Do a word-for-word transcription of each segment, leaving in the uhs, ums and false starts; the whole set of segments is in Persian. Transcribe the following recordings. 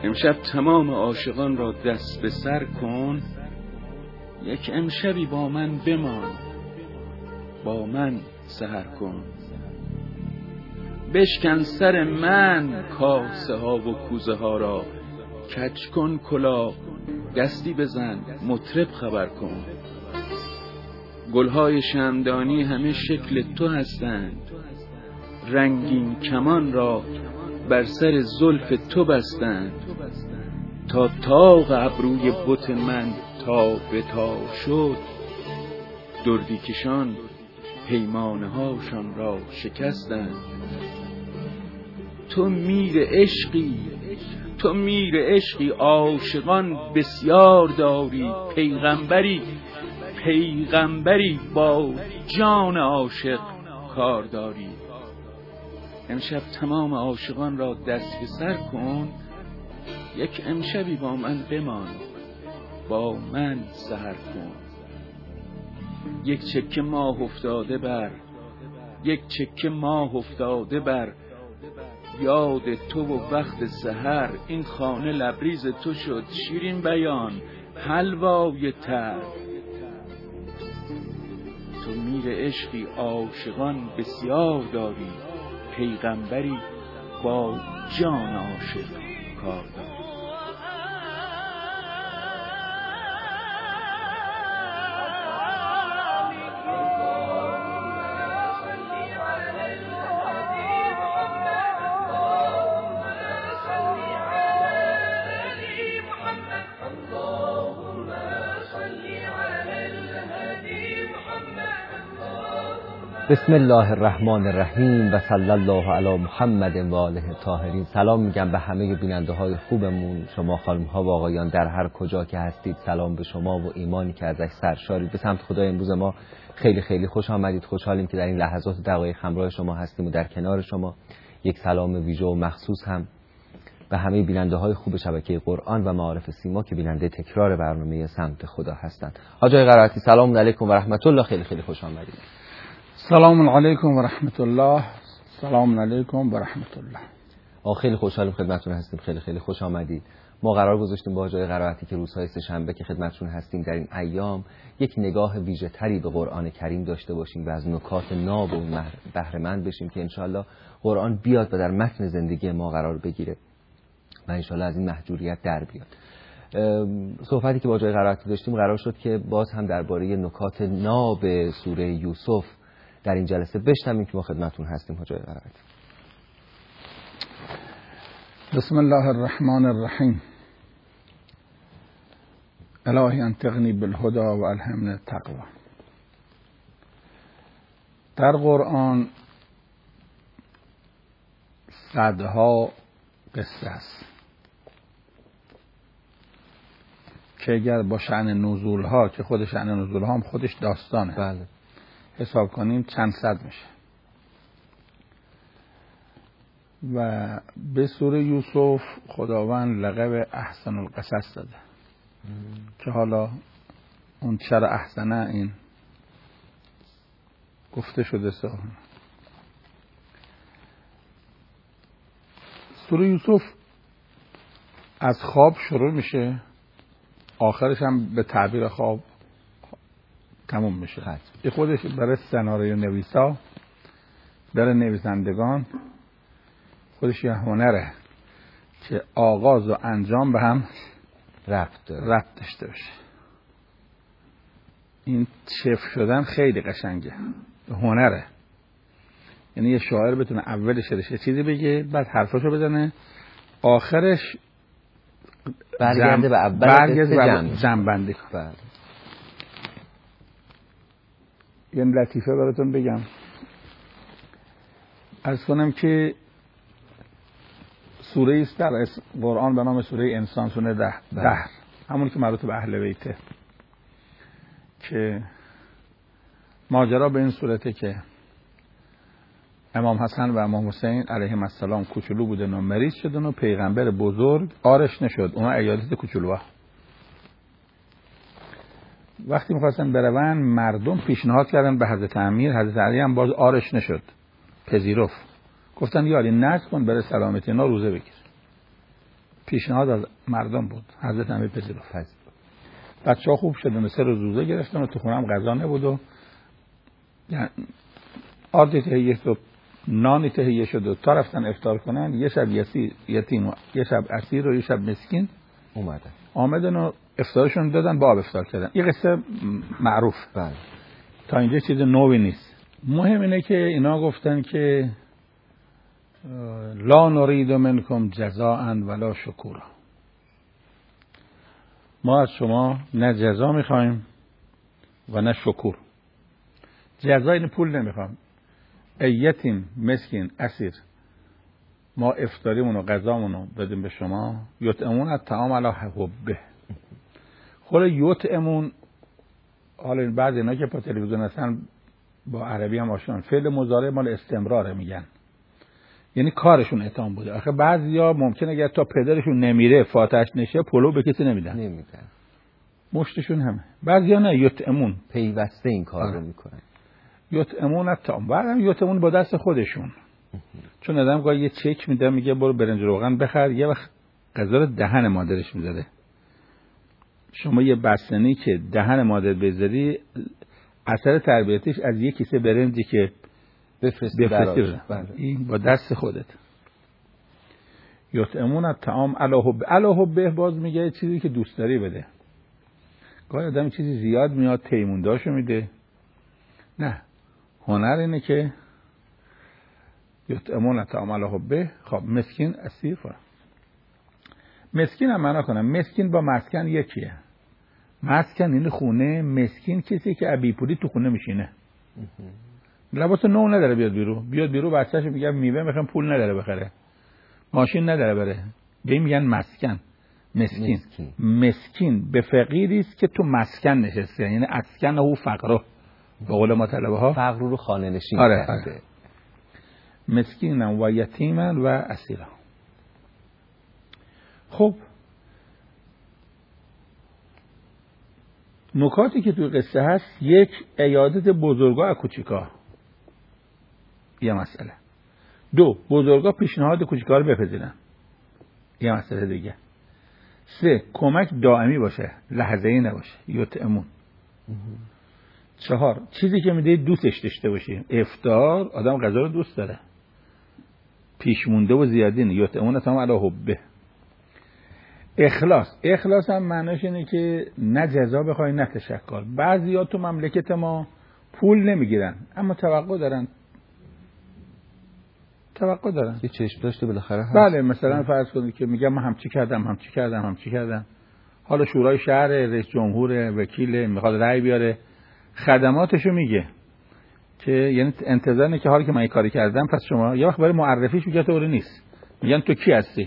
امشب تمام عاشقان را دست به سر کن، یک امشبی با من بمان، با من سحر کن. بشکن سر من کاسه ها و کوزه ها را، کج کن کلاه، دستی بزن، مطرب خبر کن. گلهای شمعدانی همه شکل تو هستند، رنگین کمان را بر سر زلف تو بستند. تا طاق ابروی بت من تا به تا شد، دردی کشان پیمانه هاشان را شکستند. تو میر عشقی، تو میر عشقی، عاشقان بسیار داری. پیغمبری، پیغمبری با جان عاشق کار داری. امشب تمام عاشقان را دست به سر کن، یک امشبی با من بمان، با من سحر کن. یک چکه ماه افتاده بر، یک چکه ماه افتاده بر یاد تو و وقت سحر. این خانه لبریز تو شد شیرین بیان، حلوای تر. تو میر عشقی، عاشقان بسیار داری. پیغمبری با جان عاشق کار داری. بسم الله الرحمن الرحیم و صلی الله علی محمد و آله الطاهرین. سلام میگم به همه بیننده های خوبمون، شما خانم ها و آقایان در هر کجا که هستید. سلام به شما و ایمانی که ازش سرشارید. به سمت خدای امروز ما خیلی خیلی خوش آمدید. خوشحالیم که در این لحظات دقایق همراه شما هستیم و در کنار شما. یک سلام ویژه و مخصوص هم به همه بیننده های خوب شبکه قرآن و معارف سیما که بیننده تکرار برنامه سمت خدا هستند. حاج آقای قرائتی سلام علیکم و رحمت الله، خیلی خیلی خوش آمدید. سلام علیکم و رحمت الله. سلام علیکم و رحمت الله. آقا خیلی خوشحالیم خدمتتون هستیم. خیلی خیلی خوش آمدید. ما قرار گذاشتیم با جای قرائتی که روزهای سه شنبه که خدمتتون هستیم در این ایام یک نگاه ویژه تری به قرآن کریم داشته باشیم و از نکات ناب و بهره مند بشیم که انشالله قرآن بیاد و در متن زندگی ما قرار بگیره و انشالله از این محجوریت در بیاد. صحبتی که با جای قرائتی داشتیم قرار شد که باز هم درباره نکات ناب سوره یوسف در این جلسه بشنویم که ما خدمتتون هستیم. حاج آقای قرائتی. بسم الله الرحمن الرحیم. الهی انطقنی بالهدى و الهمنی التقوی. در قرآن صدها قصه است که اگر با شأن نزول ها که خود شأن نزول ها هم خودش داستانه بله. حساب کنیم چند صد میشه. و به سوره یوسف خداوند لقب احسن القصص داده که حالا اون چرا احسنه این گفته شده. سوره یوسف از خواب شروع میشه، آخرش هم به تعبیر خواب تموم میشه. این خودش برای سناریو نویسا، برای نویسندگان خودش یه هنره که آغاز و انجام به هم ربط داره، ربط داشته باشه. این چف شدن خیلی قشنگه، هنره. یعنی یه شاعر بتونه اول شعرش یه چیزی بگه، بعد حرفاشو بزنه، آخرش برگرده به اول جمع بندی کنه. یه لطیفه براتون بگم. عرض کنم که سوره است در قرآن به نام سوره انسان، سوره ده دهر، همون که مربوط به اهل بیته، که ماجرا به این صورته که امام حسن و امام حسین علیهم السلام کوچولو بودن و مریض شدن و پیغمبر بزرگ آرش نشد، اونا عیادت کوچولوها. وقتی میخواستن برون مردم پیشنهاد کردن به حضرت امیر، حضرت علی هم باز آرش نشد، پذیرفت. گفتن یا علی نذر کن برای سلامتی اینا روزه بگیر. پیشنهاد از مردم بود. حضرت امیر پذیرفت. بچه‌ها خوب شدن، مثل روزه گرفتن و تو خونم غذا نبود و یعنی آردی تهیه شد، نانی تهیه شد و تا رفتن افطار کنن یه شب یتیم و یه شب اسیر و یه شب مسکین اومدن آمدن و افطارشون دادن، با آب افطار کردن. این قصه معروف. بله. تا اینجا چیز نوی نیست. مهم اینه که اینا گفتن که لا نرید منکم جزاء ولا شکورا، ما از شما نه جزا میخوایم و نه شکور. جزا این پول نمیخوام، ای یتیم مسکین اسیر ما افطاریمون و غذامون رو بدیم به شما. یطعمون الطعام علی حبه. خود یطعمون، حالا بعضی اینا که پا تلویزیون هستن با عربی هم آشنان، فعل مضارع مال استمراره میگن، یعنی کارشون اطعام بوده. آخه بعضیا ممکنه اگر تا پدرشون نمیره فاتحش نشه پلو به کسی نمیدن، نمیدن مشتشون همه. بعضیا نه، یطعمون پیوسته این کار رو میکنن. یطعمون الطعام، بعدم یطعمون با دست خودشون. چون آدم گاهی یه چک میده میگه برو برنج روغن بخر، یه وقت غذا رو دهن مادرش میذاره. شما یه بستنی که دهن مادر بذاری، اثر تربیتش از یه کیسه برنجی که بفرستی براش، این با دست خودت. یطعمون الطعام علی حبه. علی حبه باز میگه چیزی که دوست داری بده. گاهی آدم چیزی زیاد میاد تیمونداشو میده. نه، هنر اینه که یطعمون الطعام علی حبه. خب مسکین اسیر فرم. مسکین هم معنا کنم، مسکین با مسکن یکیه. مسکن این خونه، مسکین کسی که ابی پولی تو خونه میشینه، لباس نو نداره بیاد بیرو، بیاد بیرو بچه‌ش میگه میوه میخوام، پول نداره بخره، ماشین نداره بره، به این میگن مسکن. مسکین مسکین, مسکین به فقیری است که تو مسکن نشسته، یعنی اسکن او فقره، به قول ما طلبه ها فقر رو خانه نشین آره کرده. آره. مسکینن و یتیمن و اسیرا. خب نکاتی که توی قصه هست، یک، عیادت بزرگا از کوچیکا، یه مسئله. دو، بزرگا پیشنهاد کوچیکا رو بپذیرن، یه مسئله دیگه. سه، کمک دائمی باشه، لحظه‌ای نباشه، یطعمون. چهار، چیزی که میده دوستش داشته باشی. افطار آدم غذا رو دوست داره، پیش مونده و زیادی نه، یطعمون الطعام علی حبه. اخلاص. اخلاص هم معناش اینه که نه جزا بخوای نه تشکر. بعضیا تو مملکت ما پول نمیگیرن اما توقع دارن، توقع دارن یه چشم داشته بالاخره هست. بله، مثلا فرض کنید که میگم من همچی کردم همچی کردم همچی کردم، حالا شورای شهر، رئیس جمهور، وکیل میخواد رأی بیاره، خدماتشو میگه که یعنی انتظار اینه که حالا که من این کاری کردم پس شما، یه وقت برای معرفیش میگه طوری نیست، میگن تو کی هستی.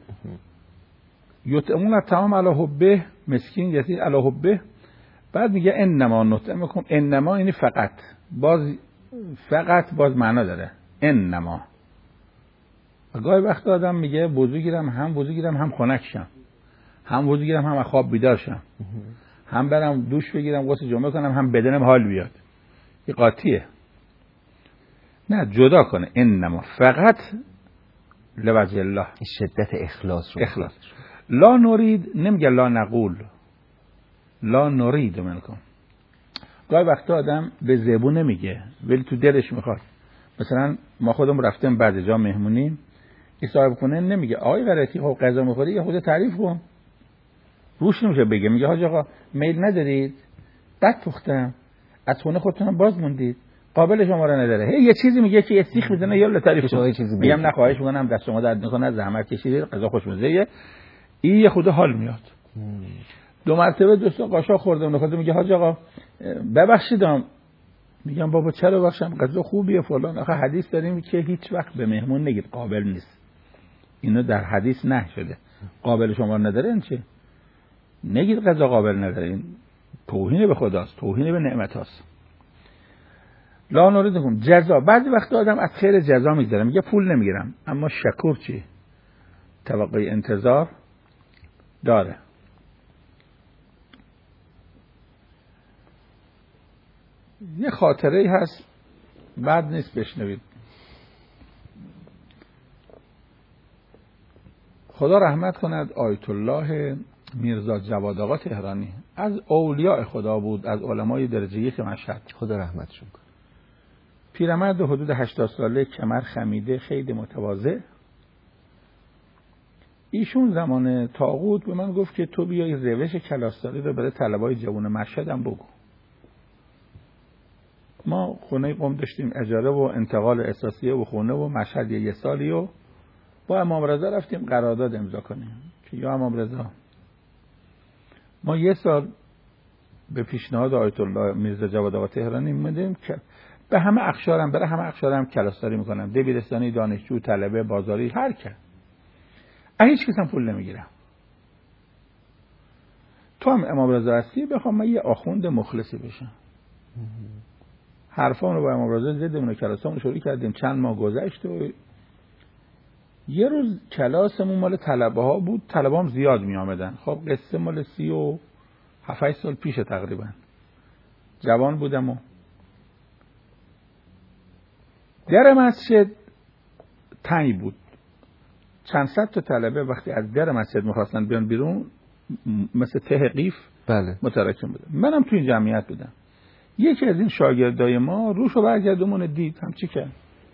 یطعمون الطعام علی حبه، مسکین یتیم علی حبه. بعد میگه انما نطعمکم، انما یعنی فقط، باز فقط باز معنا داره انما. گاهی وقت آدم میگه وضو گیرم، هم وضو گیرم هم خنک شم، هم وضو گیرم هم خواب بیدار شم، هم برم دوش بگیرم غسل جمعه کنم هم بدنم حال بیاد. این قاطیه. نه، جدا کنه. انما فقط لوجه الله، شدت اخلاص رو. اخلاص. لا نرید نمیگه لا نقول، لا نرید منکم. گاهی وقتا آدم به زبون نمیگه ولی تو دلش میخواد. مثلا ما خودمون رفتیم بعد جا مهمونی، این صاحب خونه نمیگه آقای غلطی خب غذا میخوری یه خود تعریف کن، روش نمیشه بگه، میگه حاج آقا میل ندارید، بد پختم، از خونه خودتون باز موندید، قابل شما را نداره. هی یه چیزی میگه که یه سیخ میزنه یالا تعریف کن. میگم نه خواهش میکنم، دست شما درد نکنه، زحمت کشیدید، غذا خوشمزه، این یه خود حال میاد. دو مرتبه دوستا قاشق خوردم، نخواد میگه حاج آقا ببخشیدم، میگم بابا چرا بخشم، غذا خوبیه فلان. آخه حدیث داریم که هیچ وقت به مهمون نگید قابل نیست، اینو در حدیث نه شده. قابل شما نداره این چه؟ نگید غذا قابل نداره، این توهین به خداست، توهین به نعمتاست. لا نریدکم جزا. بعضی وقت آدم از خیر جزا میگذره، میگه پول نمیگیرم، اما شکر چی؟ توقع انتظار داره. یه خاطره ای هست بد نیست بشنوید. خدا رحمت کند آیت الله میرزا جواد آقا تهرانی از اولیاء خدا بود، از علمای درجه یک مشهد. خدا رحمتشون کنه. پیرمرد حدود هشتاد ساله، کمر خمیده، خیلی متواضع. ایشون زمان طاغوت به من گفت که تو بیای روش کلاستاری رو برای طلبای جوان مشهدم بگو. ما خونه قم داشتیم اجاره و انتقال اساسیه و خونه و مشهد یه سالی و با امام رضا رفتیم قرارداد امضا کنیم که یا امام رضا ما یه سال به پیشنهاد آیت الله میرزا جواد آقا تهرانی میدیم که به همه اقشارم برای همه اقشارم کلاستاری میکنم، دبیرستانی، دانشجو، طلبه، بازاری، هر کی. هیچ کس هم پول نمیگیرم. تو هم امام رضا هستی بخوام من یه آخوند مخلصی بشم. حرفان رو با امام رضا زدیم و کلاسامون شروع کردیم. چند ماه گذشت و یه روز کلاسمون مال طلبه ها بود، طلبه هم زیاد می آمدن. خب قصه مال سی و هفت سال پیشه تقریبا. جوان بودم و در مسجد تنگ بود. چند صد تا طلبه وقتی از در مسجد می‌خواستن بیان بیرون مثل ته قیف بله متراکم بودن. منم تو این جمعیت بودم. یکی از این شاگردای ما روشو برگردمون دید همچی کرد.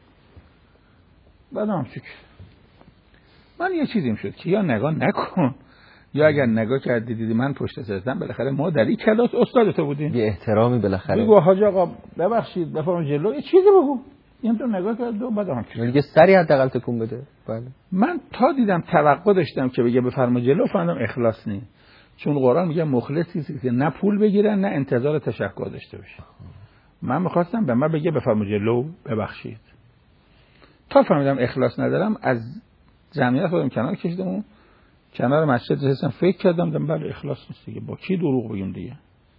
بعد همچی کرد. من یه چیزیم شد که یا نگاه نکن یا اگر نگاه کردی دیدی من پشت سرتم، بالاخره ما در این کلاس استاد تو بودیم. یه احترامی بالاخره. بگو حاج آقا ببخشید بفرمایید جلو یه چیزی بگو. این تو نگاه کرد و بعد هم کرد. یه سری حداقل تکون بده. بله. من تا دیدم توقع داشتم که بگه بفرما جلو، فهمیدم اخلاص نیست. چون قرآن میگه مخلصی که نه پول بگیرن نه انتظار تشکر داشته باشه. من میخواستم به من بگه بفرما جلو ببخشید. تا فهمیدم اخلاص ندارم از جمعیت خودم کنار کشیدم و کنار مسجد نشستم فکر کردم دم بله اخلاص نیست دیگه، با کی دروغ بگیم دیگه.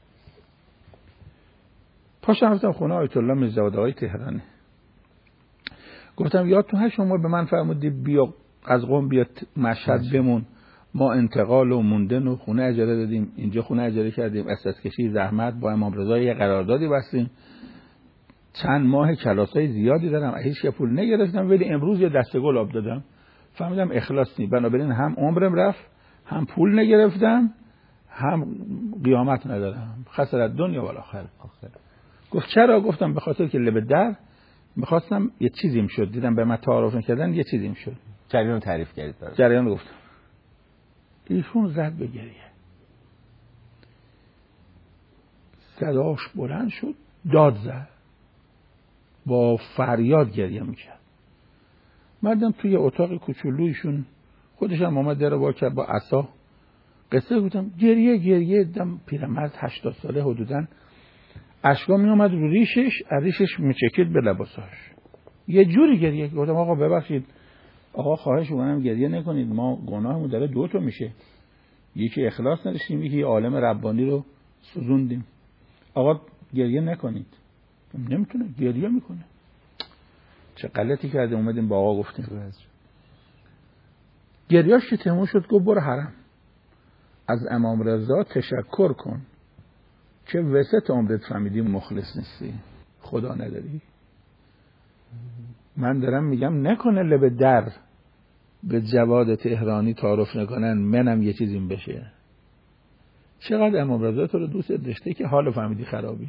پاشم رفتم خونه آیت الله میرزا جواد آقا تهرانی. گفتم یادتون هست شما به من فرمودی بیا از قم بیا مشهد بمون، ما انتقال و موندن و خونه اجاره دادیم، اینجا خونه اجاره کردیم، اساس کشی زحمت با امام رضا یه قراردادی بستیم، چند ماه کلاسای زیادی دارم، هیچ که پول نگرفتم ولی امروز یه دسته گل آب دادم. فهمیدم اخلاص نیست، بنابراین هم عمرم رفت، هم پول نگرفتم، هم قیامت ندارم، خسارت دنیا و آخرت. گفت چرا؟ گفتم به خاطر که لب در میخواستم یه چیزیم شد، دیدم به من تعارف نکردن یه چیزیم شد. جریان تعریف کردید برای جریان گفتم. ایشون زد به گریه، صداش بلند شد، داد زد، با فریاد گریه میکرد. مردم توی اتاق کوچولویشون خودش هم اومد در با کرد با عصا قصه گفتم گریه گریه دم پیرمرد هشتاد ساله حدوداً اشکا می اومد رو ریشش، از ریشش میچکید به لباساش، یه جوری گریه. گفتم آقا ببخشید آقا خواهش می‌کنم گریه نکنید، ما گناهمون داره دو تا میشه، یکی اخلاص نداشتیم یکی عالم ربانی رو سوزوندیم. آقا گریه نکنید. نمیتونه گریه میکنه. چه غلطی کرده اومدیم با آقا گفتیم. گریه‌اش که تموم شد گفت برو حرم از امام رضا تشکر کن که وسط عمرت فهمیدی مخلص نیستی، خدا نداری. من دارم میگم نکنه لب در به جواد تهرانی تعارف نکنن منم یه چیزیم بشه. چقدر امام رضا تو رو دوست داشته که حال فهمیدی خرابی.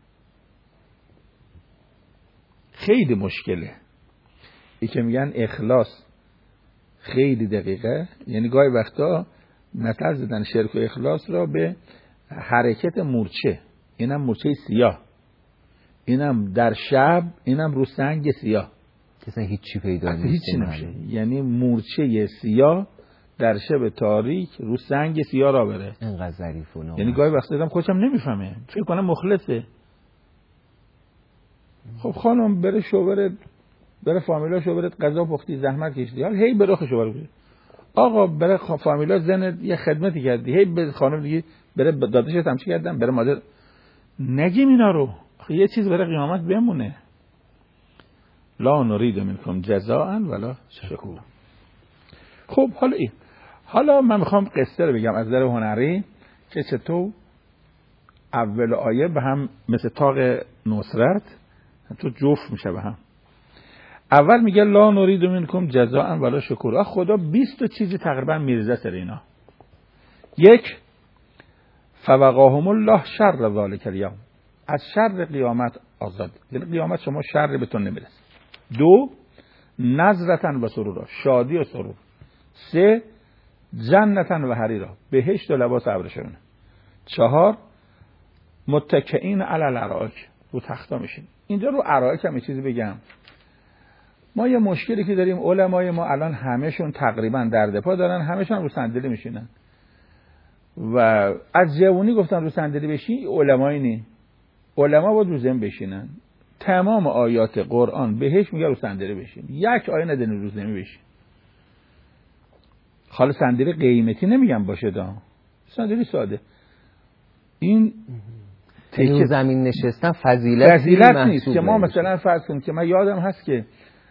خیلی مشکله. ای که میگن اخلاص خیلی دقیقه، یعنی گاهی وقتا مثل زدن شرک و اخلاص را به حرکت مورچه، اینم مورچه سیاه، اینم در شب، اینم رو سنگ سیاه، کسی هیچی پیدا نیست، هیچی نمیشه. یعنی مورچه سیاه در شب تاریک رو سنگ سیاه را بره. اینقدر ظریف و نامه. یعنی گاهی وقتا دیدم خودم نمیفهمه، فکر کنم مخلصه. خب خانم بره شوبر، بره فامیلا شوبر غذا پختی زحمت کشیدی، حالا هی بره شوبر بره. آقا بره فامیلا زن یه خدمتی کردی، هی به خانم دیگه بره داداشت همچی کردم، بره مادر نگیم اینا رو. یه چیز برای قیامت بمونه. لا نرید منکم جزاء ولا شکور. خب حالا این حالا من میخوام قصه رو بگم از نظر هنری که چطور اول آیه به هم مثل تاق نصرت تو جفت میشه به هم. اول میگه لا نرید منکم جزاء ولا شکور. خدا بیست تا چیزی تقریبا میرزه سر اینا. یک، فوقاهم الله شر ذلک الیوم، از شر قیامت آزاد، یعنی قیامت شما شر بهتون نمیرسه. دو، نظرتن و سرورا، شادی و سرور. سه، جنتن و حریرا، بهشت و لباس ابریشمینه. چهار، متکئین علی الارائک، رو تختا میشین. اینجا رو ارائک هم یه چیزی بگم، ما یه مشکلی که داریم، علمای ما الان همهشون تقریبا در دپا دارن، همهشون رو صندلی میشینن و از جوونی گفتن رو صندلی بشین، علمایی نی، علما باید رو زمین بشینن. تمام آیات قرآن بهش میگه رو صندلی بشین، یک آیه نداره رو زمین بشین. حالا صندلی قیمتی نمیگم باشه دا، صندلی ساده. این تکه زمین نشستن فضیلت, فضیلت نیست که ما مثلا فرض کنیم که من یادم هست که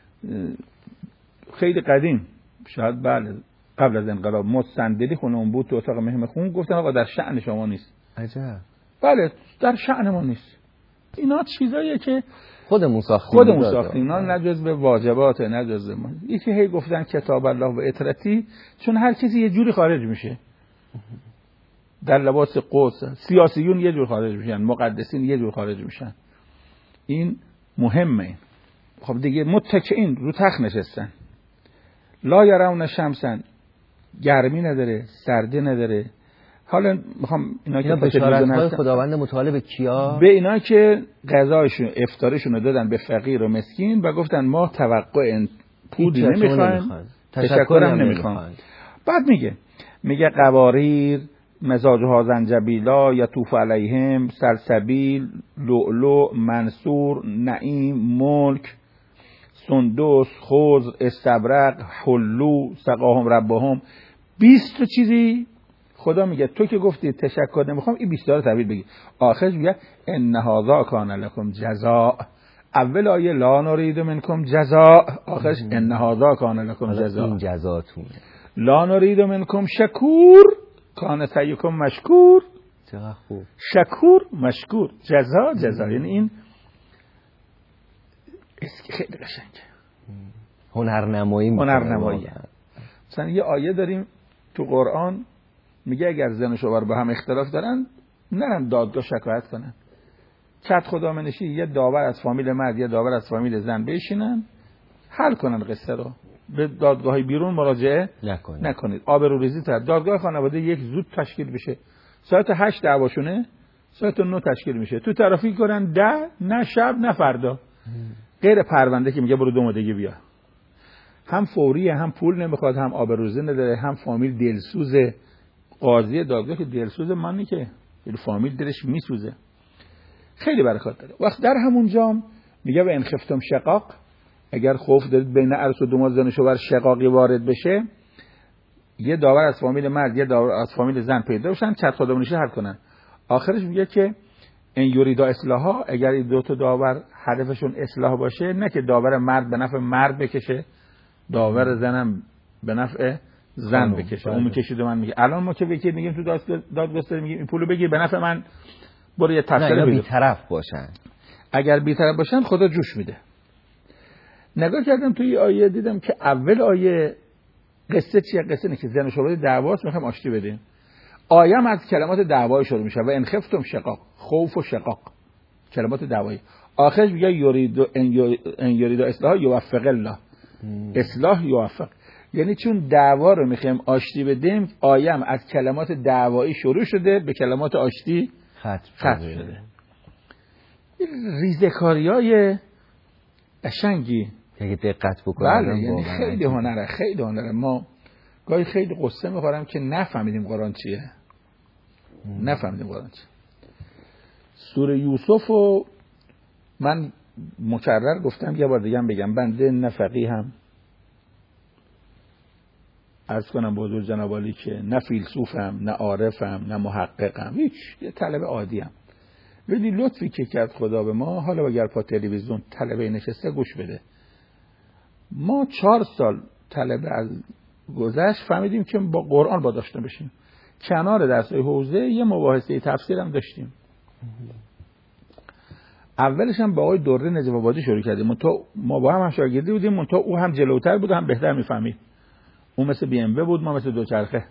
خیلی قدیم، شاید بله قبل از انقلاب، ما صندلی خونمون بود تو اتاق مهم خون، گفتن آقا در شأن شما نیست. عجب. بله در شأن ما نیست. اینا چیزاییه که خودمون ساختیم، خودمون ساختیم، اینا نه جزء واجبات نه جزء ما. یکی هی گفتن کتاب الله و اطرتی، چون هر کسی یه جوری خارج میشه. در لباس قدس سیاسیون یه جور خارج میشن، مقدسین یه جور خارج میشن. این مهمه. خب دیگه متکئین رو تخت نشستن، لا یرون شمسن، گرمی نداره سردی نداره. حالا میخوام اینا که بشارت‌های خداوند متعال به کیا؟ به اینا که غذاشون افطارشون رو دادن به فقیر و مسکین و گفتن ما توقع پودی نمیخوایم، تشکرم نمیخوایم. بعد میگه میگه قواریر مزاجها زنجبیلا یطوف علیهم سلسبیل لؤلؤ منصور نعیم ملک سندس خضر استبرق حلو سقاهم ربهم. بیست تا چیزی خدا میگه تو که گفتی تشکر نمیخوام، این بیست تا رو تعبیر بگی. آخرش میگه ان هذا کان لکم جزاء. اول آیه لا نرید منکم جزاء، آخرش ان هذا کان لکم جزاء، این جزاتونه. لا نرید منکم شکور کان سعیکم مشکور. چقدر خوب. شکور مشکور، جزا جزا، یعنی این اسکی خیلی قشنگه. هنرنمایی هنرنمایی. مثلا یه آیه داریم تو قرآن میگه اگر زن و شوهر با هم اختلاف دارن نرن دادگاه شکایت کنن، چت خدا منشی یه داور از فامیل مرد یه داور از فامیل زن بشینن حل کنن قصه رو. به دادگاهی بیرون مراجعه نکنید, نکنید. آبروریزی تر. دادگاه خانواده یک زود تشکیل بشه، ساعت هشت دعواشونه، ساعت نه تشکیل میشه. تو ترافیک کنن ده، نه شب نه فردا. غیر پرونده که میگه برو دو ماه دیگه بیا. هم فوریه، هم پول نمیخواد، هم آبروریزی نداره، هم فامیل دلسوزه. قاضی دادگاه که دلسوز مانی که فامیل دلش میسوزه. خیلی برکات داره. وقت در همون جام میگه و ان خفتم شقاق، اگر خوف دارید بین عرس و دو زن و شوهر شقاقی وارد بشه، یه داور از فامیل مرد یه داور از فامیل زن پیدا بشن، چت خودمونیشه حل کنن. آخرش میگه که این یوریدا اصلاحا، اگر این دو تا داور هدفشون اصلاح باشه، نه که داور مرد به نفع مرد بکشه، داور زنم به نفع زن بکشه. اون میکشید و من میگه الان ما که بگید میگیم تو دادگستری میگیم این پولو بگیر به نفع من، برو یه تفسیر بی طرف باشن. اگر بی طرف باشن خدا جوش میده. نگاه کردم توی آیه دیدم که اول آیه قصه چیه؟ قصه نه که زن و شوهر دعواست، میخوام آشتی بدیم. آیه هم از کلمات دعوایی شروع میشه و ان خفتم شقاق، خوف و شقاق، کلمات دعوایی. آخرش میگه یرید ان یرید اصلاح یوفق الله، اصلاح یوفق، یعنی چون دعوا رو میخوایم آشتی بدیم، آیه هم از کلمات دعوایی شروع شده به کلمات آشتی ختم شده. ریزکاریای قشنگی اگه دقت بکنم. بله، یعنی خیلی هنره، خیلی هنره. ما گاهی خیلی قصه میخورم که نفهمیدیم قرآن چیه. ام. نفهمیدیم قرآن چیه. سوره یوسف رو من مکرر گفتم، یه بار دیگه هم بگم، بنده نه فقیه هم عرض کنم بزرگ جناب عالی که نه فیلسوفم نه عارفم نه محققم، هیچ، یه طلب عادی ام. ولی لطفی که کرد خدا به ما، حالا اگر پا تلویزیون طلبه نشسته گوش بده. ما چهار سال طلبه از گذشت فهمیدیم که با قرآن با داشته بشیم. کنار درسای حوزه یه مباحثه تفسیر هم داشتیم. اولش هم با آقای دوره نجف آبادی شروع کردیم، منتها ما با هم هم شاگردی بودیم، منتها او هم جلوتر بود هم بهتر میفهمید. اون مثل بی ام دبلیو بود، ما مثل دوچرخه.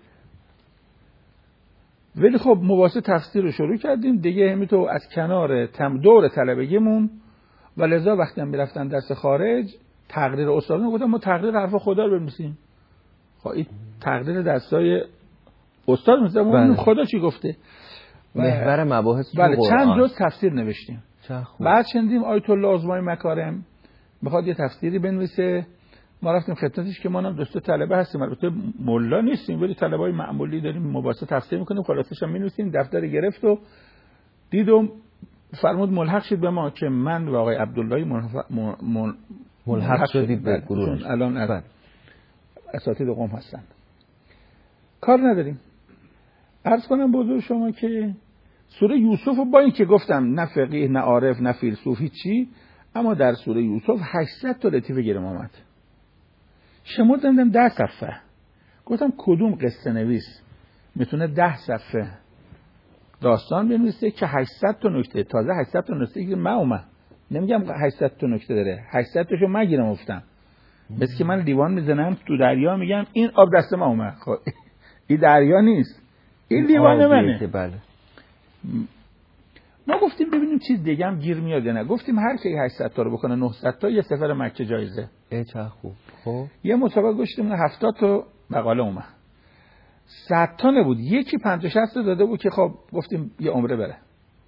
ولی خب مباحث تفسیر رو شروع کردیم دیگه، همینطور از کنار تم دور طلبگیمون و لذا وقتی هم میرفتن درس خارج تقریر استادان گفتم ما تقریر حرف خدا رو بنویسیم. خب این تقریر درسای استاد مثلا خدا چی گفته؟ محور مباحث بله چند جز تفسیر نوشتیم. خوب. بعد شنیدیم آیت الله عظمای مکارم میخواد یه تفسیری بنویسه، ما رفتیم خدمتش که ما هم دوست طلبه هستیم، البته مولا نیستیم ولی طلبای معمولی داریم، مباحثه تفسیر میکنیم، خلاصش هم می‌نویسیم. دفتر گرفت و دیدم فرمود ملحق شد به ما که من و آقای عبداللهی ملحق, ملحق شدید به گروه، الان از اساتید قم هستن. کار نداریم. عرض کنم بزرگ شما که سوره یوسف با این که گفتم نه فقیه نه عارف نه فیلسوف هیچی، اما در سوره یوسف هشتصد تا لطیفه گیرم آمد. شمردم ده صفحه. گفتم کدوم قصه نویس میتونه ده صفحه داستان بنویسه که هشتصد تا نکته، تازه هشتصد تا نکته که من اومد نمیگم هشتصد تا نکته داره، هشتصد تاشو من گیرم افتم. مثل که من لیوان میزنم تو دریا میگم این آب دست من اومد. خب این دریا نیست، این لیوان منه. بله. ما گفتیم ببینیم چیز دیگه هم گیر میاد یا نه. گفتیم هر کی هشتصد تا رو بکنه نهصد تا یه سفر مکه جایزه. ای چه خوب. خب یه مسابقه گشتیم هفتاد تا مقاله اومد. صد تا نبود، یکی پنجاه شصت تا داده بود که خب گفتیم یه عمره بره.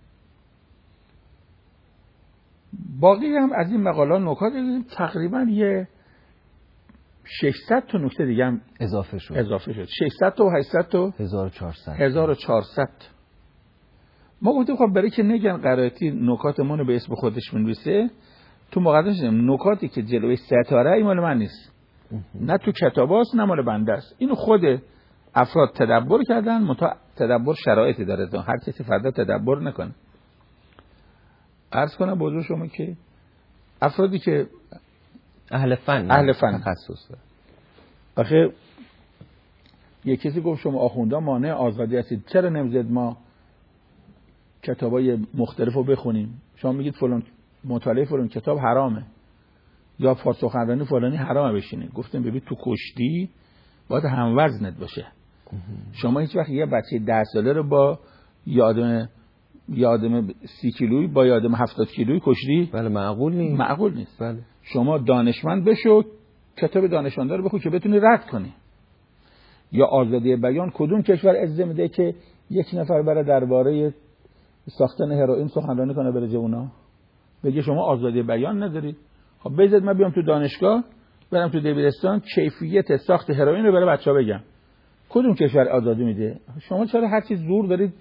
باقی هم از این مقاله نکات دیدیم تقریبا یه ششصد تا نکته دیگه هم اضافه شد. اضافه شد. ششصد تا و هشتصد تا هزار و چهارصد. هزار و چهارصد. ما گفتیم خب برای که نگن قرائتی نکاتمون رو به اسم خودش بنویسه، تو مقدمش دیدیم نکاتی که جلوی ستاره این مال من نیست. نه تو کتاباست نه مال بنده است. اینو خود افراد تدبر کردن، منتها تدبر شرایطی داره، هر کسی فردا تدبر نکنه. عرض کنم بزرگ شما که افرادی که اهل فن اهل فن تخصص داره. آخه یک کسی گفت شما آخوندا مانع آزادی هستید، چرا نمیذارید ما کتابای مختلف رو بخونیم؟ شما میگید فلان مطالعه فلان کتاب حرامه یا سخنرانی فلانی حرامه بشینه. گفتم ببین تو کشتی باید هم وزنت باشه. شما هیچ وقت یه بچه ده ساله رو با یادم یادم سی کیلویی با یادم هفتاد کیلویی کشتی؟ بله معقول نیست. معقول نیست. بله. شما دانشمند بشو، کتاب دانشمندا رو بخون که بتونی رد کنی. یا آزادی بیان، کدوم کشور اجازه میده که یک نفر بره درباره ساختن هروئین سخنرانی کنه بره جوونا؟ بگه شما آزادی بیان نداری. خب بذارید من بیام تو دانشگاه، برم تو دبیرستان کیفیت ساخت هروئین رو برای بچه‌ها بگم. کدوم کشور آزادی میده؟ شما چرا هر چیز زور دارید؟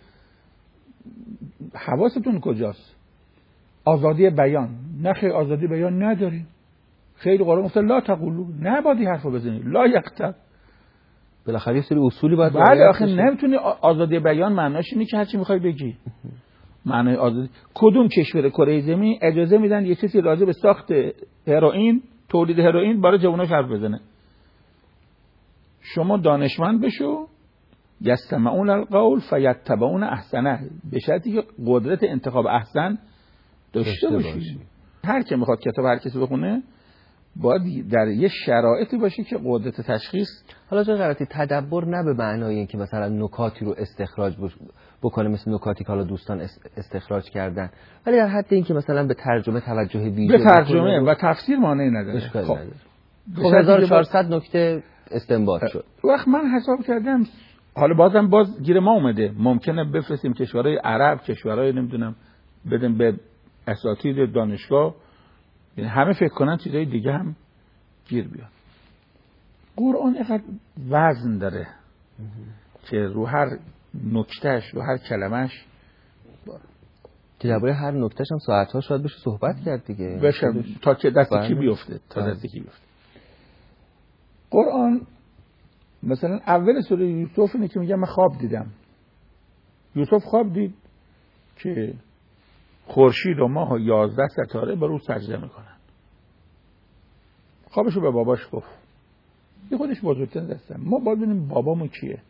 حواستون کجاست؟ آزادی بیان. نه خیر آزادی بیان نداری. خیلی قرآن گفته لا تقولوا، نباید حرفو بزنید. لا یقتل. بالاخره یه سری اصولی باید بله آخه نمیتونی آزادی بیان معناش اینه که هر چی میخوای بگی. معنای آزادی کدوم کشور کره زمین اجازه میدن یه کسی راجع به ساخت هروئین، تولید هروئین برای جواناش حرف بزنه؟ شما دانشمند بشو، یستمعون القول فیتبعون احسنه، به شرطی که قدرت انتخاب احسن داشته باشی. هر کی میخواد کتاب هر کسی بخونه باید در یه شرایطی باشه که قدرت تشخیص. حالا چه غلطی تدبر نه به معنای اینکه مثلا نکاتی رو استخراج بکنه مثل نکاتی که حالا دوستان استخراج کردن، ولی در حد اینکه مثلا به ترجمه توجه ویژه به ترجمه و تفسیر مانعی نداره. خب هزار و چهارصد نکته استنباط شد. وقت من حساب کردم حالا بازم باز گیر ما اومده، ممکنه بفرستیم کشورهای عرب، کشورهای نمیدونم بدیم به اساتید دانشگاه، یعنی همه فکر کنن چیزای دیگه هم گیر بیاد. قرآن اینقدر وزن داره که رو هر نکتهش، رو هر کلمش که درباره هر نکتهش هم ساعت‌ها شاید بشه صحبت کرد دیگه، بشه تا که دست کی بیفته، تا دست کی بیفته. قرآن مثلا اول سوره یوسف اینه که میگه من خواب دیدم. یوسف خواب دید که خورشید و ماه و یازده ستاره بر او سجده میکنن. خوابشو به باباش گفت. یه خودش بزرگتر دستم. ما باید ببینیم بابامون کیه.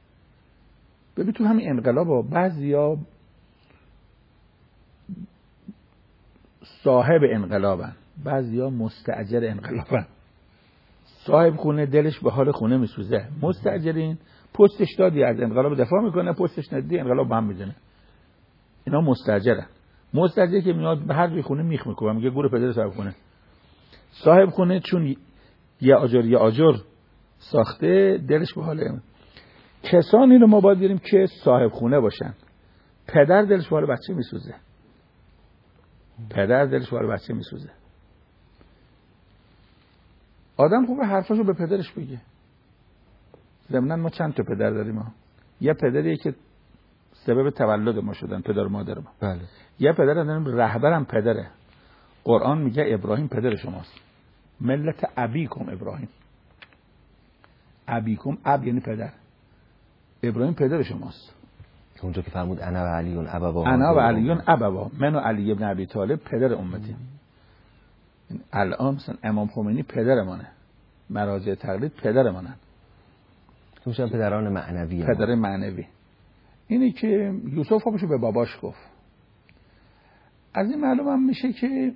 ببین تو همین انقلابا بعضیا صاحب انقلابن، بعضیا مستاجر انقلابن. صاحب خونه دلش به حال خونه میسوزه، مستاجرین پستش دادی از انقلاب دفاع میکنه، پستش ندی انقلاب هم میزنه. اینا مستاجرن. مستاجر که میاد به هر جای خونه میخ میکنه، میگه گور پدر صاحب خونه. صاحب خونه چون یه آجر یه آجر ساخته دلش به حال. کسانی رو ما باید بیاریم که صاحب خونه باشن. پدر دلش به حال بچه میسوزه. پدر دلش به حال بچه میسوزه. آدم خوبه حرفاشو به پدرش بگه. ضمناً ما چند تا پدر داریم ما. یه پدریه که سبب تولد ما شدن، پدر و مادر ما. بله. یه پدر داریم رهبرم پدره. قرآن میگه ابراهیم پدر شماست. ملت ابیکم ابراهیم. ابیکم اب یعنی پدر. ابراهیم پدر شماست. اونجا که فرمود انا و علیون ابوا. انا و علیون ابوا. من و علی ابن ابی طالب پدر امتی. الان مثلا امام خمینی پدر منه. مراجع تقلید پدر منن. میشن پدران معنوی. پدر معنوی. اینی که یوسف خودشو به باباش گفت. از این معلوم هم میشه که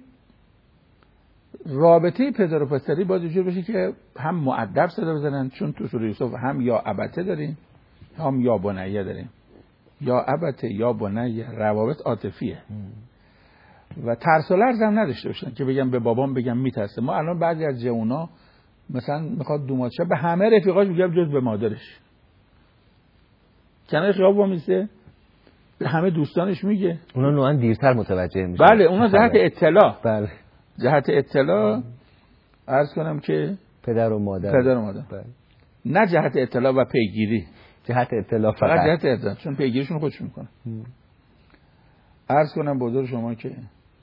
رابطه پدر و پسری باید جور بشه که هم مؤدب صدا بزنن، چون تو سوره یوسف هم یا ابته داریم هم یا بنیه داریم. یا ابته یا بنیه روابط عاطفیه و ترس و لرز هم نداشته باشن که بگم به بابام بگم میترسه. ما الان بعضی از جوونا مثلا میخواد دوماتشه به همه رفیقاش میگه جز به مادرش. کنه خیاب با میسه به همه دوستانش میگه. اونا نوعا دیرتر متوجه میشن. بله اونا جهت اطلاع. بله. جهت اطلاع عرض کنم که پدر و مادر. پدر و مادر. بله. نه جهت اطلاع و پیگیری. جهت اطلاع فقط. فقط جهت اطلاع، چون پیگیریشون خودشون میکنن. عرض کنم بزرگ شما که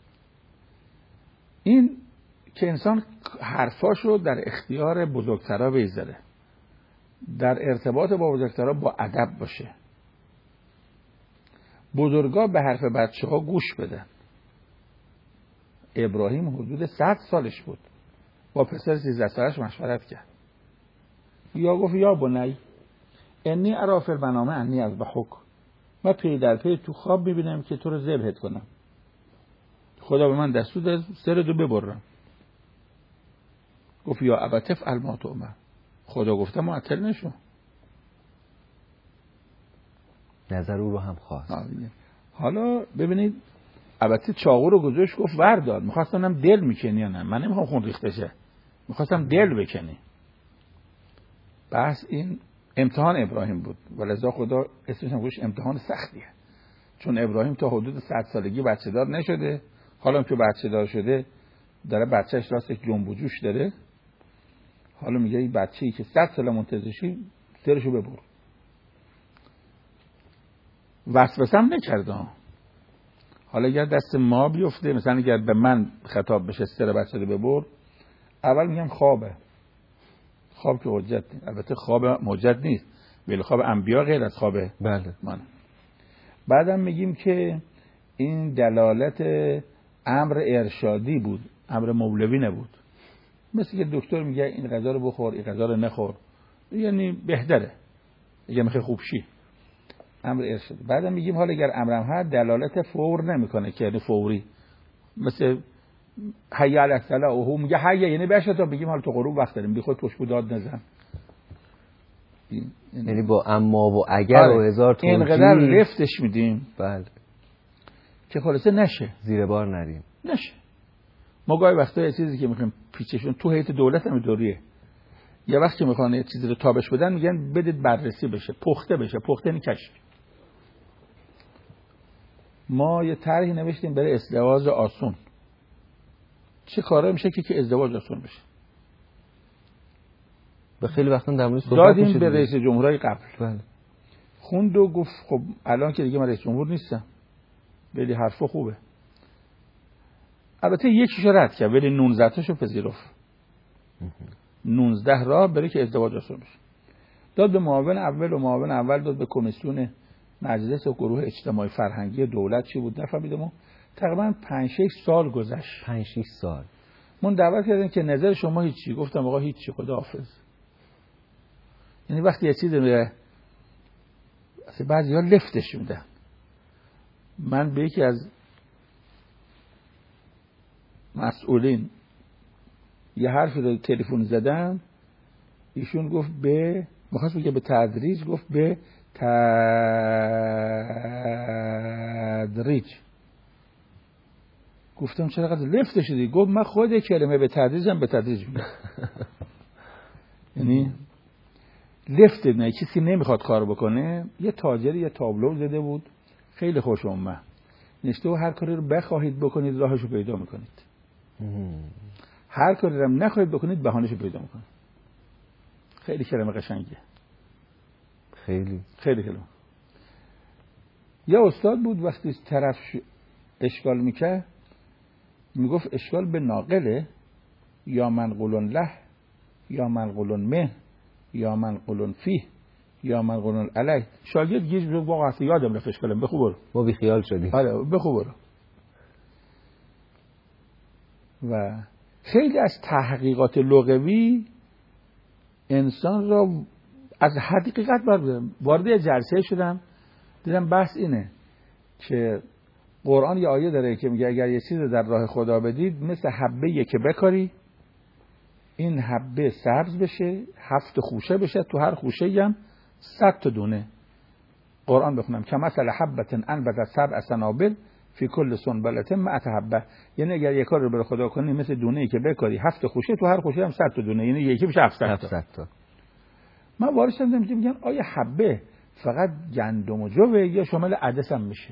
این که انسان حرفاشو در اختیار بزرگترا بذاره، در ارتباط با بزرگترا با ادب باشه. بزرگا به حرف بچه ها گوش بدن. ابراهیم حدود صد سالش بود، با پسر سیزده سالش مشورت کرد. یا گفت یا بنی انی اری فی المنام انی اذبحک، من پی در پی تو خواب میبینم که تو رو ذبحت کنم. خدا به من دستور داد سرتو ببرم. گفت یا ابت افعل ما تؤمر. خدا گفته معطل نشو. نظر او رو هم خواست. حالا ببینید البته چاقو رو گذاشت گفت وردار. میخواستم دل میکنی یا نه؟ من نمیخوام خون ریخته شه، میخواستم دل بکنی. بس این امتحان ابراهیم بود، ولذا خدا اسمش هم گوش امتحان سختیه، چون ابراهیم تا حدود صد سالگی بچه دار نشده. حالا که بچه دار شده داره بچهش راستش جنب و جوش داره. حالا میگه این بچه‌ای که صد سال منتظرشی سرشو ببر. وسوسه هم نکرده. حالا اگر دست ما بیفته، مثلا اگر به من خطاب بشه سر بچه رو ببر، اول میگم خوابه. خواب که حجت نیست. البته خواب حجت نیست، ولی خواب انبیا غیر از خوابه. بله. من بعدم میگیم که این دلالت امر ارشادی بود، امر مولوی نبود. مثل که دکتر میگه این غذا رو بخور، این غذا رو نخور، یعنی بهتره اگه میخوای خوب شی. امر ارشادی. بعدم میگیم حالا اگر امرم هست دلالت فور نمیکنه که یعنی فوری، مثل حی علی الصلاه و هو میگه حی یعنی بشه تا بگیم حالا تو غروب وقت داریم، بی خود پشت داد نزن. یعنی با اما و اگر و هزار توجیه اینقدر رفتش میدیم بله که خلاصه نشه، زیر بار نریم. نشه. ما گاهی وقتا یه چیزی که میخوایم پیچشون تو هیئت دولت هم دوریه، یه وقتی میخوان یه چیزی رو تابش بدن میگن بدید بررسی بشه، پخته بشه. پخته یعنی کشف. ما یه طرحی نوشتیم برای ازدواج آسون. چه کاره میشه که که ازدواج آسون بشه؟ به خیلی وقتا در مورد صحبت دادیم به رئیس جمهورای قبل. بله. خوند و گفت خب الان که دیگه من رئیس جمهور نیستم، ولی حرفا خوبه. البته یکیشو رد کرد ولی نوزده تاشو پذیرفت. نوزده راه برای که ازدواج آسون بشه. داد به معاون اول و معاون اول داد به کمیسیون مجلس و گروه اجتماعی فرهنگی دولت. چی بود نفهمیدم. تقریبا پنج شش سال گذشت. پنج شش سال. من دعوت کردن که نظر شما هیچی. گفتم آقا هیچی، خداحافظ. یعنی وقتی یه چیزی میره اصلا بعضی‌ها لفتش میدن. من به یکی از مسئولین یه حرفی رو تلفن زدن، ایشون گفت به می‌خواست بگه به تدریج، گفت به تدریج. گفتم چرا قدر لفت شدی؟ گفت من خود کلمه به تدریجم به تدریج میگم. یعنی لفت نه، کسی نمیخواد کار بکنه. یه تاجری یه تابلو زده بود خیلی خوش اومد، نشته و هر کاری رو بخواهید بکنید راهشو پیدا میکنید، هر کاری رو نخواهید بکنید بهانه‌شو پیدا میکنید. خیلی کلمه قشنگه، خیلی خیلی کلمه. یه استاد بود وقتی طرف اشکال میکرد میگفت اشکال به ناقله یا منقولن له یا منقولن مه یا منقولن فیه یا منقولن علیه. شاگرد گیج بود واقعا یادم رفت اشکالم، بخو برو. ما بی خیال شدیم. آره بخو برو. و خیلی از تحقیقات لغوی انسان را از حقیقت بردارم. وارد جلسه شدم دیدم بحث اینه که قرآن یه آیه داره که میگه اگر یه چیز در راه خدا بدید مثل حبه که بکاری این حبه سبز بشه، هفت خوشه بشه، تو هر خوشه هم صد تا دونه. قرآن بخونم که مثل حبت انبتت سبع سنابل فی کل سنبلة مئة حبه. یعنی اگر یک کار رو برای خدا کنی مثل دونه ای که بکاری هفت خوشه، تو هر خوشه هم صد تا دونه، یعنی یکی میشه هفتصد تا. تا. من وارد شدم که میگن آیا حبه فقط گندم و جوه یا شامل عدس هم میشه؟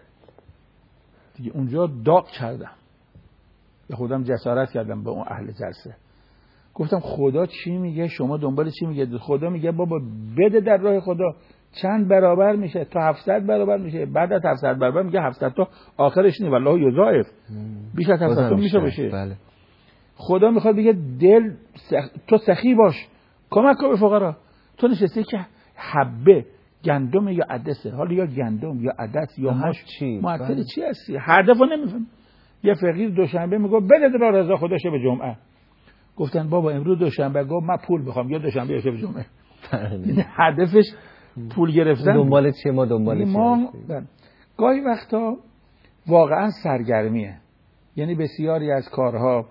دیگه اونجا داغ کردم، به خودم جسارت کردم به اون اهل جلسه. گفتم خدا چی میگه؟ شما دنبال چی میگه؟ خدا میگه بابا بده در راه خدا، چند برابر میشه؟ تا هفتصد برابر میشه. بعد از هفتصد برابر میگه هفتصد تا آخرش نی والله یضاعف، بیش از هفتصد تا میشه بشه. بله. خدا میخواد بگه دل سخ... تو سخی باش، کمک کن به فقرا. تو نشستی که حبه گندم یا عدسه، حالا یا گندم یا عدس یا ماش چی معطل بله. چی هستی؟ هدفو نمیفهم. یه فقیر دوشنبه میگه بده در رضا خدا شب جمعه. گفتن بابا امروز دوشنبه، گفت من پول میخوام یا دوشنبه یا شب جمعه. این هدفش پول گرفتن. دنبال چیه؟ ما دنبال ما گاهی وقتا واقعا سرگرمیه. یعنی بسیاری از کارها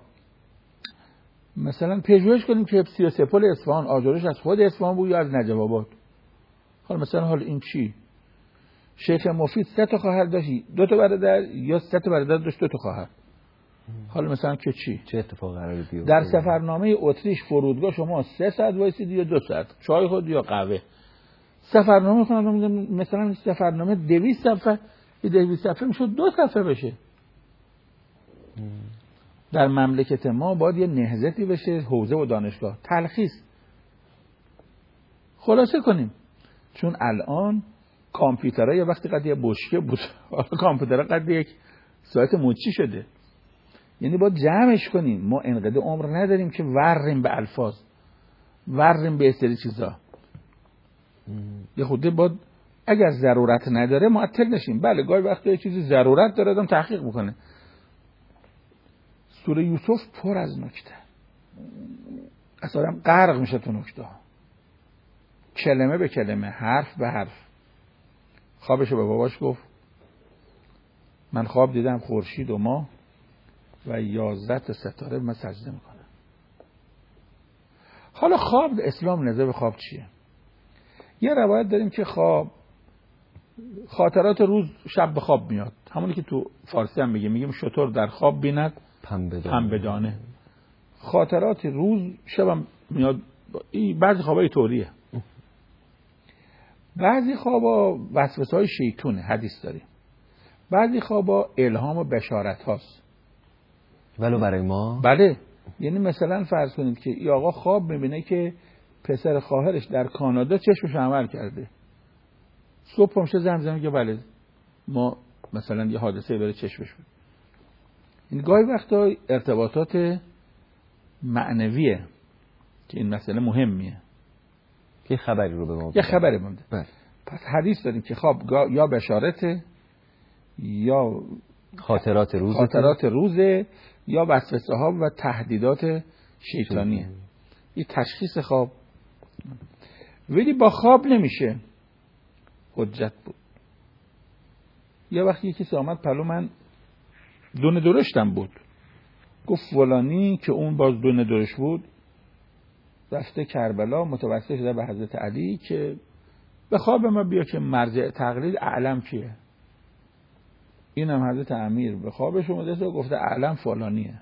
مثلا پژوهش کنیم که سیاه‌سپل اصفهان آجرش از خود اصفهان بود یا از نجف آباد. حالا مثلا حال این چی؟ شیخ مفید سه تا خواهر داشتی، دو تا برادر، یا سه تا برادر داشت دو تا خواهر. حالا مثلا که چی؟ چه اتفاق قرار بیفته؟ در سفرنامه اتریش فرودگاه شما سه ساعت وایسید یا دو ساعت، چای خود یا قهوه. سفرنامه خونم مثلا سفرنامه دویست صفحه، این دویست صفحه میشه دو صفحه بشه. در مملکت ما باید یه نهضتی بشه، حوزه و دانشگاه، تلخیص. خلاصه کنیم، چون الان کامپیوترها یه وقتی قد یه بشکه بود، کامپیوترها قد یک ساعت مچی شده. یعنی باید جمعش کنیم. ما انقدر عمر نداریم که وریم به الفاظ، وریم به استری چیزا. یه خوده باید اگر ضرورت نداره معطل نشیم. بله گاهی وقتا یه چیزی ضرورت داره آدم تحقیق بکنه. سوره یوسف پر از نکته، اصلا غرق میشه تو نکته، کلمه به کلمه، حرف به حرف. خوابشو به باباش گفت من خواب دیدم خورشید و ماه و یازده تا ستاره من سجده میکنم. حالا خواب اسلام نظر به خواب چیه؟ یه روایت داریم که خواب خاطرات روز شب به خواب میاد، همونی که تو فارسی هم میگه، میگیم شتر در خواب بیند پنبه بدانه. خاطرات روز شب میاد. بعضی خوابای طوریه، بعضی خوابا وسوسه های شیطونه، حدیث داریم. بعضی خوابا الهام و بشارت هاست. ولو برای ما؟ بله. یعنی مثلا فرض کنید که ای آقا خواب میبینه که پسر خواهرش در کانادا چشمش عمل کرده. صبح میشه زمزمه که بله ما مثلا یه حادثه بره چشمش بود. این گاهی وقتا ارتباطات معنویه که این مسئله مهمیه، که خبری رو به ما یه خبری مونده. بله. پس حدیث داریم که خواب یا بشارته یا خاطرات روزه، خاطرات روزه یا وسوسه ها و تهدیدات شیطانیه. این تشخیص خواب. ولی با خواب نمیشه حجت بود. یه وقتی یکی آمد پلو من، دونه درشتم بود، گفت فلانی که اون باز دو ندارش بود رفته کربلا، متوسل شده به حضرت علی که به خواب ما بیا که مرجع تقلید اعلم کیه. اینم حضرت امیر به خوابش اومده و گفته اعلم فلانیه.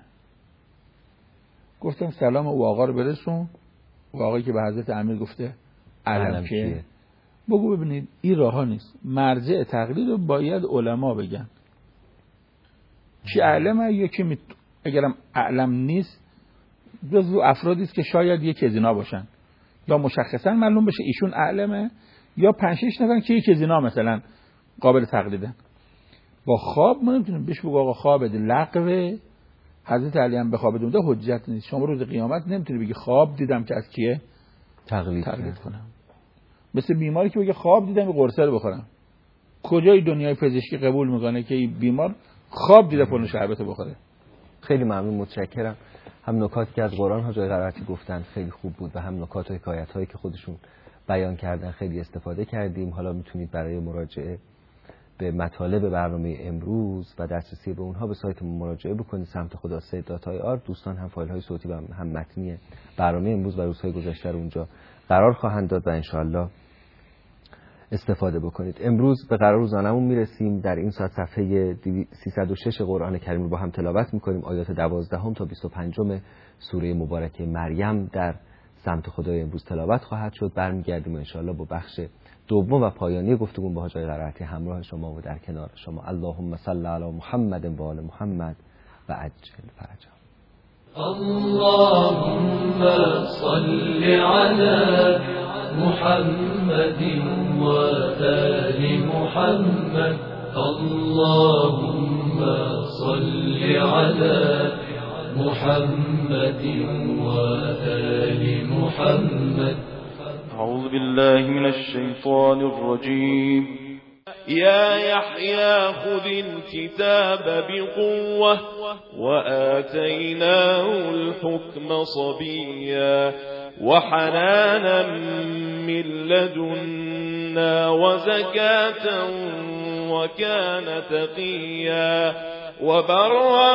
گفتم سلام او آقا رو برسون، و آقایی که به حضرت امیر گفته اعلم کیه. بگو ببینید این راه ها نیست، مرجع تقلید رو باید علما بگن کی اعلمه یا کی. اگرم اعلم نیست جزو افرادی است که شاید یکی از اینا باشن، یا مشخصا معلوم بشه ایشون اعلمه، یا پنج شش نفر که یکی از اینا مثلا قابل تقلیدن. با خواب ما نمیتونیم بهش بگو آقا خواب لغو، حضرت علی هم به خواب دونده حجت نیست. شما روز قیامت نمیتونی بگی خواب دیدم که از کیه تقلید, تقلید کنم. مثل بیماری که بگه خواب دیدم این قرصه رو بخورم. کجای دنیای پزشکی قبول میکنه که این بیمار خواب دیده فلان شربت بخوره؟ خیلی ممنون، متشکرم. هم نکاتی که از قرآن حاجی قرائتی گفتن خیلی خوب بود و هم نکات و حکایت هایی که خودشون بیان کردن خیلی استفاده کردیم. حالا میتونید برای مراجعه به مطالب برنامه امروز و دسترسی به اونها به سایتمون مراجعه بکنید. سمت خدا سید دات آی آر. دوستان هم فایل های صوتی و هم متنی برنامه امروز و روزهای گذشته رو اونجا قرار خواهند داد و انشالله استفاده بکنید. امروز به قرار روزانمون میرسیم. در این ساعت صفحه سیصد و شش قرآن کریم رو با هم تلاوت میکنیم. آیات دوازدهم تا بیست و پنجم سوره مبارکه مریم در سمت خدای امروز تلاوت خواهد شد. برمیگردیم انشالله با بخش دوم و پایانی گفتگو با حاجی قرائتی همراه شما و در کنار شما. اللهم صل علی محمد و آل محمد و عجل فرجهم. اللهم صل على محمد وآل محمد. اللهم صل على محمد وآل محمد. أعوذ بالله من الشيطان الرجيم. يا يحيى خذ الكتاب بقوة وآتيناه الحكم صبيا وحنانا من لدنا وزكاة وكان تقيا وبرا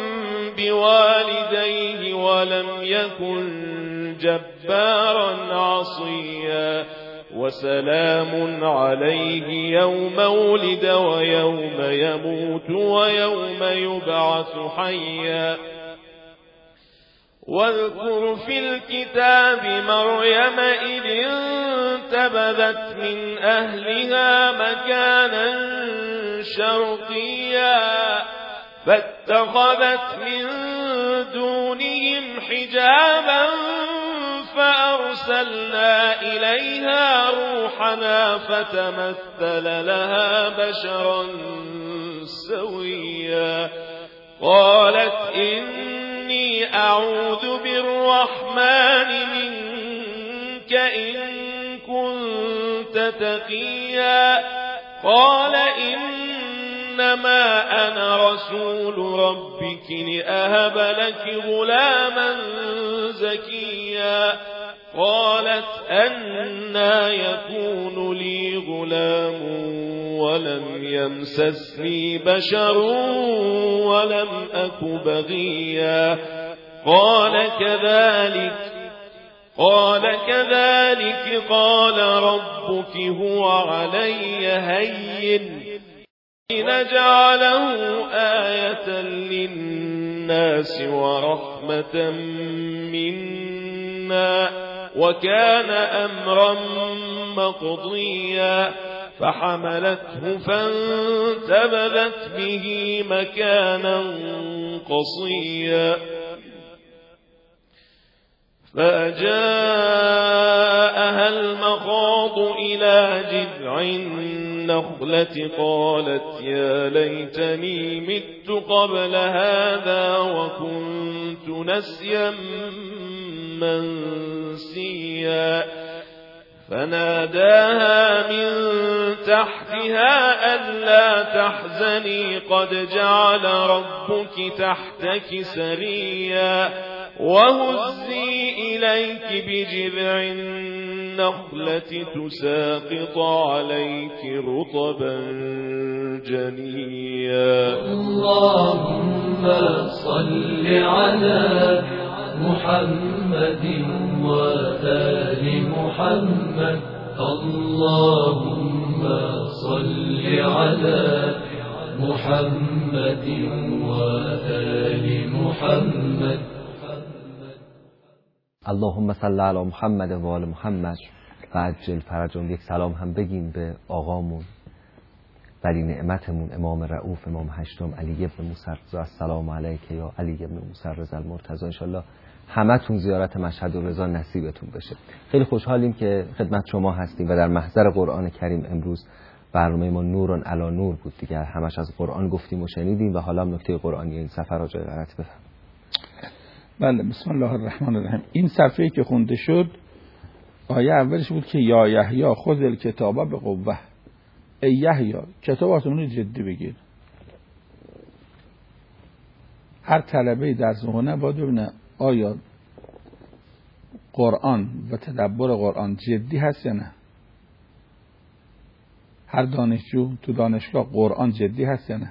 بوالديه ولم يكن جبارا عصيا وسلام عليه يوم ولد ويوم يموت ويوم يبعث حيا. واذكر في الكتاب مريم إذ انتبذت من أهلها مكانا شرقيا فاتخذت من دونهم حجابا فأرسلنا إليها روحنا فتمثل لها بشرا سويا. قالت إني أعوذ بالرحمن منك إن كنت تقيا. قال إنما أنا رسول ربك لأهب لك غلاما زكيا. قالت أنى يكون لي غلام ولم يمسسني بشر ولم أك بغيا. قال كذلك قال كذلك قال ربك هو علي هين لنجعله آية للناس ورحمة منا وكان أمرا مقضيا. فحملته فانتبذت به مكانا قصيا. فأجاءها المخاض إلى جذع النخلة قالت يا ليتني مت قبل هذا وكنت نسيا منسيا. فناداها من تحتها ألا تحزني قد جعل ربك تحتك سريا. وهزي إليك بجذع النخلة تساقط عليك رطبا جنيا. اللهم صل على محمد وآل محمد. اللهم صل على محمد وآل محمد. اللهم صل علی محمد و آل محمد و عجل فرجهم. یک سلام هم بگیم به آقامون ولی نعمتمون امام رؤوف امام هشتم علی ابن موسی رضا. السلام علیک یا علی ابن موسی رضا المرتضی. انشالله همتون زیارت مشهد و رضا نصیبتون بشه. خیلی خوشحالیم که خدمت شما هستیم و در محضر قرآن کریم. امروز برنامه ما نورن علی نور بود دیگه، همش از قرآن گفتیم و شنیدیم و حالا هم نکته قرآنی این سفر را جای غلط بفهم. بله، بسم الله الرحمن الرحیم. این صفحه که خونده شد آیه اولش بود که یا یحیی خذ الکتاب بقوه. ای یحیی کتاب آسمانی جدی بگیر. هر طلبه درس میخونه باید ببینه آیا قرآن و تدبر قرآن جدی هست یا نه. هر دانشجو تو دانشگاه قرآن جدی هست یا نه.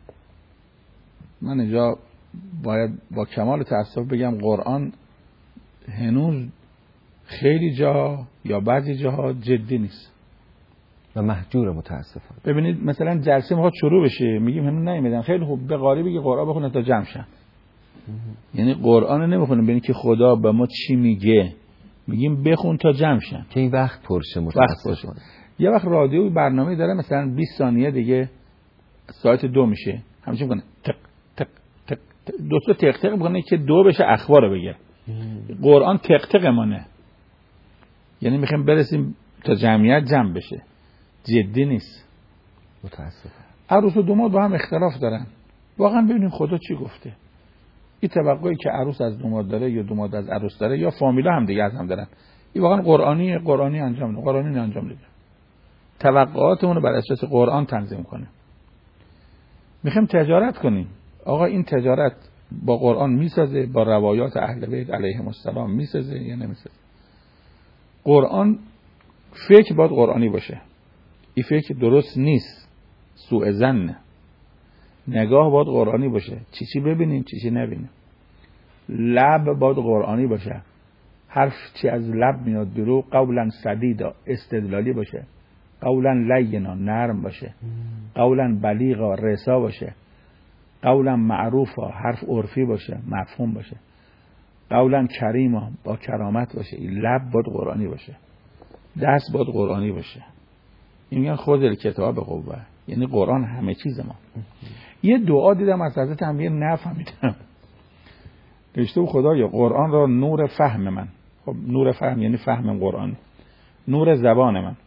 من اینجا باید با کمال تأسف بگم قرآن هنوز خیلی جا یا بعضی جاها جدی نیست و محجور متاسفانه. ببینید مثلا جلسه میخواد شروع بشه میگیم هنوز نیومدن، خیلی خوب به قاری بگی قرآن بخونه تا جمع شن. یعنی قرآن رو نمیخونیم ببینید که خدا به ما چی میگه، میگیم بخون تا جمع شن که این وقت پرشه متاسفانه. یه وقت رادیو برنامه داره مثلا بیست ثانیه دیگه ساعت دو میشه همچین کنه تق تق تق دو تا تق تق میکنه که دو بشه اخبار رو بگه. قرآن تق تق مانه، یعنی میخوایم برسیم تا جمعیت جمع بشه، جدی نیست متاسفانه. عروس و داماد با هم اختلاف دارن. واقعا ببینیم خدا چی گفته. این توقعی که عروس از داماد داره یا داماد از عروس داره یا فامیلا هم دیگه از هم دارن، این واقعا قرآنی قرآنی انجام میده، قرآنی انجام میده. توقعاتمون رو بر اساس قرآن تنظیم کنیم. میخوایم تجارت کنیم، آقا این تجارت با قرآن میسازه، با روایات اهل بیت علیهم السلام میسازه یا نمیسازه. قرآن فکر باید قرآنی باشه، این فکر درست نیست، سوء ظن. نگاه باید قرآنی باشه، چی چی ببینیم چی چی نبینیم. لب باید قرآنی باشه، حرف چی از لب میاد درو قولا سدیدا استدلالی باشه، قولا لینا نرم باشه، قولا بلیغا رسا باشه، قولا معروفا حرف عرفی باشه مفهوم باشه، قولا کریما با کرامت باشه. این لب باید قرآنی باشه، دست باید قرآنی باشه. این میگن خود الکتاب قوه، یعنی قرآن همه چیز ما. یه دعا دیدم از حضرت امیر نفهمیدم، نوشته بود خدایا قرآن را نور فهم من. خب نور فهم یعنی فهم قرآن، نور زبان من.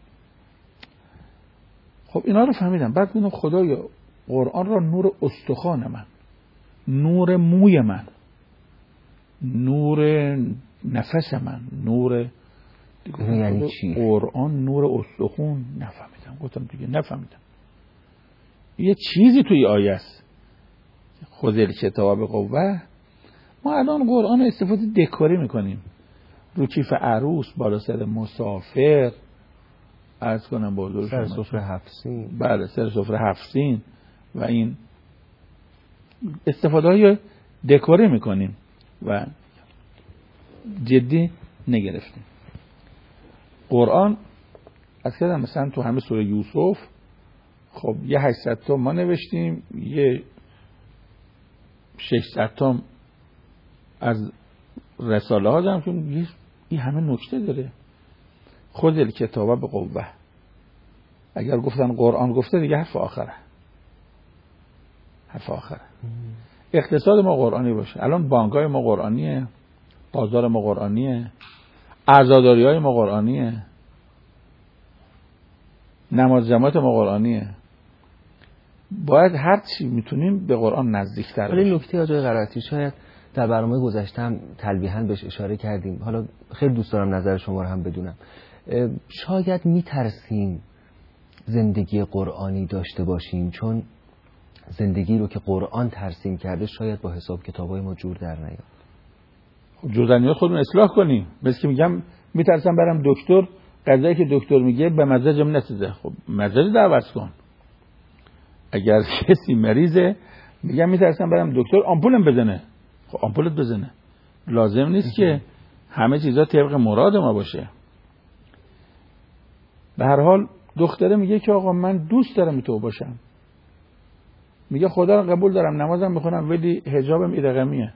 خب اینا رو فهمیدم. بعد میگم خدایا قرآن را نور استخوان من، نور موی من، نور نفس من، نور یعنی چی؟ قرآن نور استخوان. نفهمیدم، گفتم دیگه نفهمیدم. یه چیزی توی آیه است خذ الکتاب بقوه. ما الان قرآن استفاده دکوری میکنیم، رو کیف عروس، بالا سر مسافر، عرض کنم بازور سر سفره هفسین. بله سر سفره هفسین و این استفاده های دکوری میکنیم و جدی نگرفتیم. قرآن از کردم مثلا تو همه سوره یوسف خب یه هشتصد تا ما نوشتیم، یه ششصد تا از رساله ها دارم که این همه نکته داره. خود الکتاب به قوه، اگر گفتن قرآن گفته دیگه حرف آخره، حرف آخره. اقتصاد ما قرآنی باشه. الان بانکای ما قرآنیه، بازار ما قرآنیه، عزاداری های ما قرآنیه، نماز جماعت ما قرآنیه. باید هر چی میتونیم به قرآن نزدیک‌تر باشیم. ولی نکته آجای قرائتی شاید در برنامه گذشته هم تلویحاً بهش اشاره کردیم، حالا خیلی دوست دارم نظر شما رو هم بدونم. شاید میترسیم زندگی قرآنی داشته باشیم چون زندگی رو که قرآن ترسیم کرده شاید با حساب کتابای ما جور در نیاد. خب جور در نیاد خودمون اصلاح کنیم. مثل که میگم میترسم برم دکتر غذایی که دکتر میگه به مزاجم نسیده، خب مزاج دعوت کن. اگر کسی مریضه میگم میترسم برم دکتر آمپولم بزنه، خب آمپولت بزنه. لازم نیست که همه چیزا طبق مراد ما باشه. به هر حال دختره میگه که آقا من دوست دارم تو باشم، میگه خدا رو قبول دارم، نمازم میخونم، ولی حجابم این رقمیه.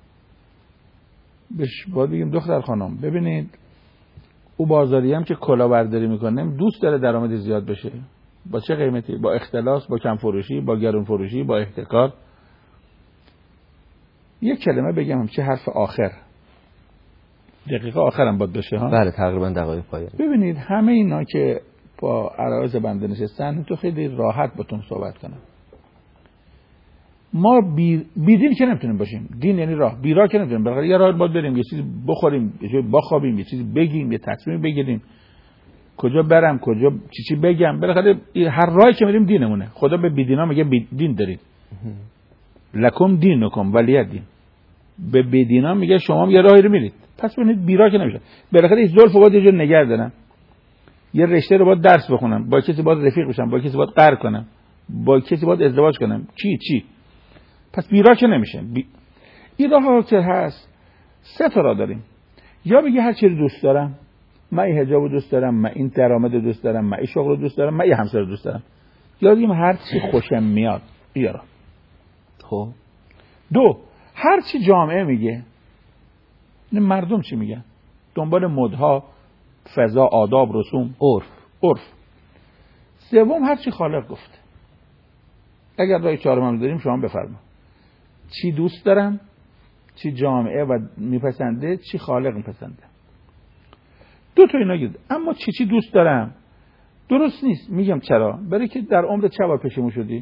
بهش باید بگیم دختر خانم ببینید او بازاری هم که کلاهبرداری میکنه دوست داره درآمد زیاد بشه. با چه قیمتی؟ با اختلاس، با کم فروشی، با گرون فروشی، با احتکار. یک کلمه بگم، چه حرف آخر، دقیقه آخرم باید بشه ها. بله تقریبا دقایق پایانی. ببینید همه اینا که با عرایض بنده نشستن تو خیلی راحت باتون صحبت کنم. ما بی, بی دین که نمیتونیم باشیم. دین یعنی راه، بی راه که نمیتونیم. بالاخره یه راه باید بریم، یه چیزی بخوریم، یه چیزی بخوابیم، یه چیزی بگیم، یه تصمیم بگیریم، کجا برم، کجا چی چی بگم. بالاخره هر راهی که میریم دینمونه. خدا به بی دینا میگه بی دین دارید. لکم دینکم ولی دین. به بی دینا میگه شما هم یه راهی رو میرید. پس ببینید بی راه که نمیشه. بالاخره این زلف باید یه جور نگه دارم. یه رشته رو باید درس بخونم، با کسی باید رفیق بشم، با کسی باید قرض کنم، با کسی باید ازدواج کنم، چی چی. پس بیراه که نمیشه. بی... این راه ها که هست سه تا راه داریم. یا بگی هر چیزی دوست دارم، من این حجاب رو دوست دارم، من این درآمد رو دوست دارم، من این شغل رو دوست دارم، من این همسر رو دوست دارم. یا بگیم هر چی خوشم میاد. این راه. خب دو، هر چی جامعه میگه. نه مردم چی میگن؟ دنبال مدها، فضا، آداب، رسوم، عرف. عرف. سوم هر چی خالق گفته. اگر راه چهارم هم داریم شما بفرما. چی دوست دارم، چی جامعه و میپسنده، چی خالق میپسنده. دو تا اینا گید. اما چی چی دوست دارم درست نیست. میگم چرا؟ برای که در عمرت چه بار پشیمون شدی؟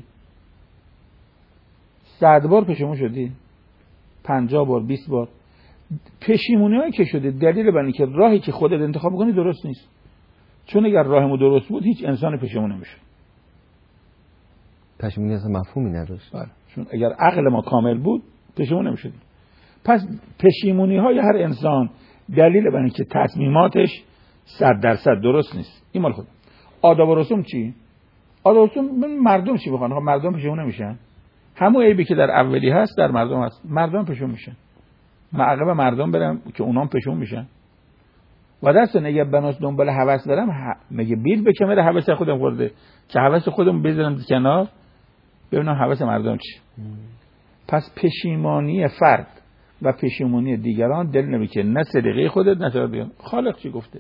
صد بار پشیمون شدی؟ پنجاه بار، بیست بار. پشیمونی هایی که شده دلیل بر اینکه راهی که خودت انتخاب کنی درست نیست. چون اگر راهمون درست بود هیچ انسان پشیمون نمیشه. پشیمونی اصلا مفهومی نداشت. بله. چون اگر عقل ما کامل بود پشیمون نمیشدیم. پس پشیمونی های هر انسان دلیل بر اینکه تصمیماتش صد درصد درست نیست. این مال خود. آداب و رسوم چی؟ آداب و رسوم مردم چی بخوان؟ مردم پشیمون نمیشن. همون عیبی که در اولی هست در مردم هست. مردم پشیمون میشن. معقب مردم برم که اونام پشیمون میشن. و دستن اگه بناس دنبال هوس برم مگه بیل به کمر هوس خودم خورده که هوس خودم بذارم کنار ببینم هوس مردم چی. پس پشیمانی فرد و پشیمانی دیگران دل نمیکنه، نه صدقه خودت نه صدقه دیگران. خالق چی گفته؟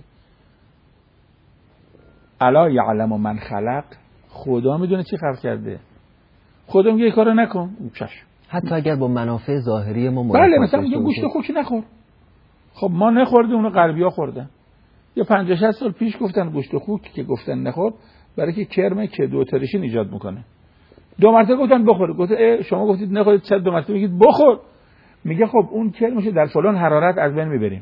الا یعلم من خلق. خدا میدونه چی خلق کرده. خدا میگه این کارو نکن. چش. حتی اگر با منافع ظاهری ما بله مثلا یه گوشت خوک نخور. خب ما نخوردیم اونو غربیا خوردن. یه پنجاه شصت سال پیش گفتن گوشت خوک که گفتن نخور برای که کرمه که دو ترشین ایجاد میکنه. دو مرتبه گفتن بخور. گفت شما گفتید نخورید، چرا دو مرتبه میگید بخور؟ میگه خب اون کرمش در فلان حرارت از بین میبریم.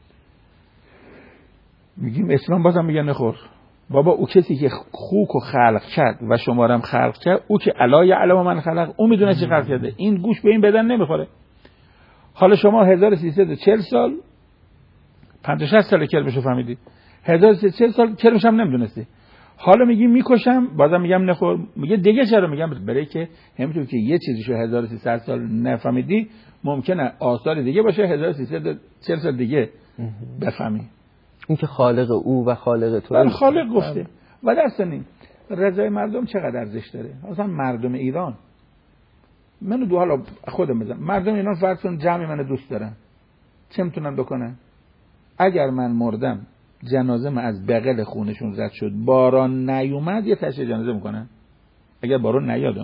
میگیم اسلام بازم میگه نخور. بابا او کسی که خوک و خلق کرد و شما رو هم خلق کرد، او که الا یعلم من خلق، او میدونه چی خلق کرده. این گوش به این بدن نمیخوره. حالا شما هزار و سیصد و چهل سال پنجاه شصت سال کرمشو فهمیدی، هزار و سیصد و چهل سال کرمش هم نمیدونستی. حالا میگی میکشم، بازم میگم نخور. میگه دیگه چرا؟ میگم برای که همینطور که یه چیزیشو هزار و سیصد سال نفهمیدی ممکنه آثار دیگه باشه هزار و سیصد و چهل سال دیگه بفهمی. این که خالق او و خالق تو. بله خالق گفته. و درستنی رضای مردم چقدر ارزش داره. اصلا مردم ایران، منو دو حالا خودم بزنم، مردم ایران فرض کن جمعی منو دوست دارن، چه میتونن بکنن؟ اگر من مردم جنازه من از بغل خونشون رد شد، باران نیومد، یه تشییع جنازه میکنن. اگر باران نیاد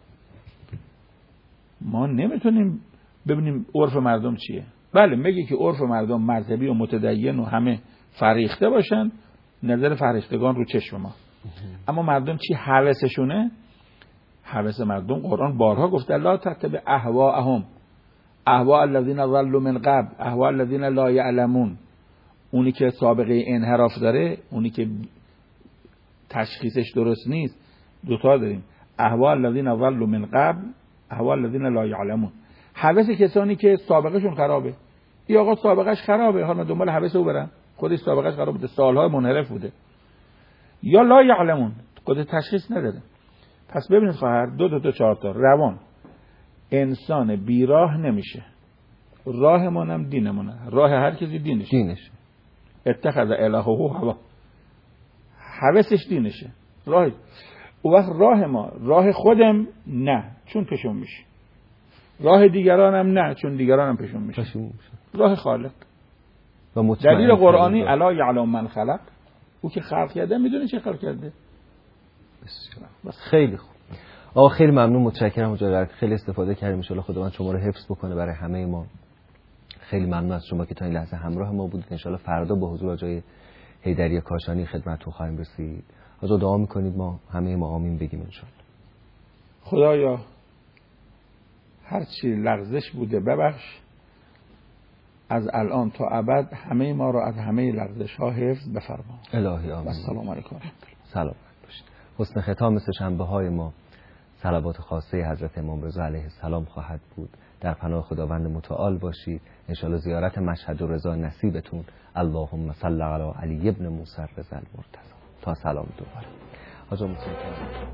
ما نمیتونیم ببینیم عرف مردم چیه. بله میگه که عرف مردم مذهبی و متدین و همه فریخته باشن، نظر فرشتگان رو چشم ما. اما مردم چی هوسشونه؟ هوس مردم قرآن بارها گفته لا تتبع اهواءهم اهواء الذین ضلوا من قبل اهواء الذین لا یعلمون. اونی که سابقه انحراف داره، اونی که تشخیصش درست نیست، دوتا داریم، اهواء الذین ضلوا من قبل اهواء الذین لا یعلمون. هوس کسانی که سابقهشون خرابه. این آقا سابقهش خرابه، حالا من دنبال هوس او برم. خودش سابقش قرار بوده سالها منحرف بوده، یا لا یعلمون قدرت تشخیص نداره. پس ببینید خواهر، دو دو تا چهار تا روان انسان بیراه نمیشه. راهمون هم دینمونه، راه هر کسی دینشه دینشه. اتخذ الهه هوا، هوسش دینشه. راه او وقت راه ما راه خودم نه چون پشون میشه، راه دیگرانم نه چون دیگرانم پشون میشه. پشون میشه. راه خالق. و دلیل قرآنی الا یعلم من خلق، او که خلق کرده میدونه چه خلق کرده. بس خیلی خوب. آقا خیلی ممنون، متشکرم حضرت، خیلی استفاده کردیم. ان شاء الله خداوند شما رو حفظ بکنه برای همه ما. خیلی ممنون از شما که تا این لحظه همراه ما بودید. ان شاء الله فردا با حضور آقای حیدری کاشانی خدمتتون خواهیم رسید. آقا دعا میکنید ما همه ما آمین بگیم ان شاء الله. خدایا هر چی لغزش بوده ببخش، از الان تا ابد همه ما رو از همه لغزش ها حفظ بفرما. الهی آمین. السلام علیکم. سلام باشید. حسن ختام مثل شنبه های ما صلوات خاصه حضرت امام رضا علیه السلام خواهد بود. در پناه خداوند متعال باشید. ان شاء الله زیارت مشهد و رضا نصیبتون. اللهم صل علی علی ابن موسی رضا المرتضی. تا سلام دوباره. حاجی متشکرم.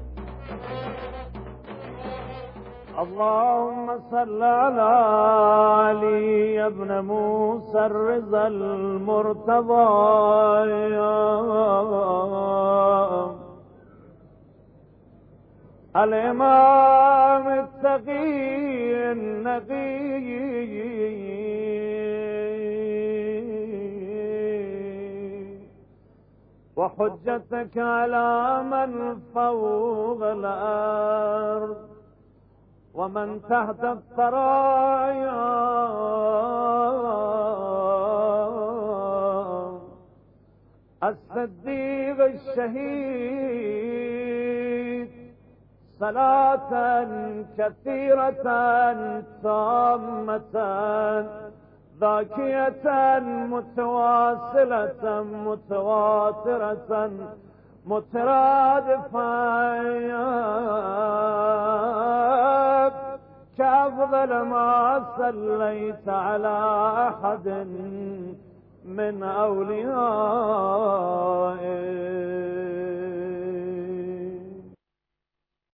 اللهم صل على علي ابن موسى الرضا المرتضى الإمام التقي النقي وحجتك على من فوق الأرض ومن تحت الثرايا الصديق الشهيد صلاة كثيرة تامة ذاكية متواصلة متواترة مترادفة كأفضل ما صليت على أحد من أولياء